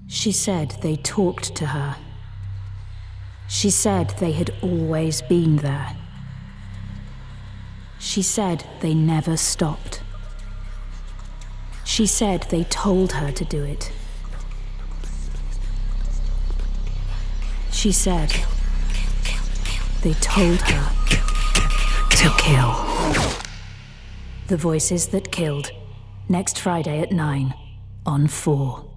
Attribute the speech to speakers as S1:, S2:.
S1: She said they talked to her. She said they had always been there. She said they never stopped. She said they told her to do it. She said they told her to kill. The Voices That Killed, next Friday at 9 on 4.